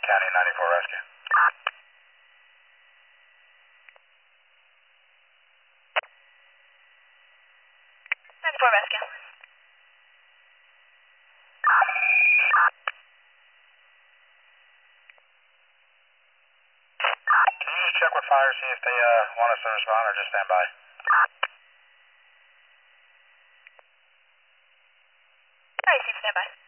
County 94 Rescue. 94 Rescue. Can you just check with fire, see if they want us to respond or just stand by? I receive standby.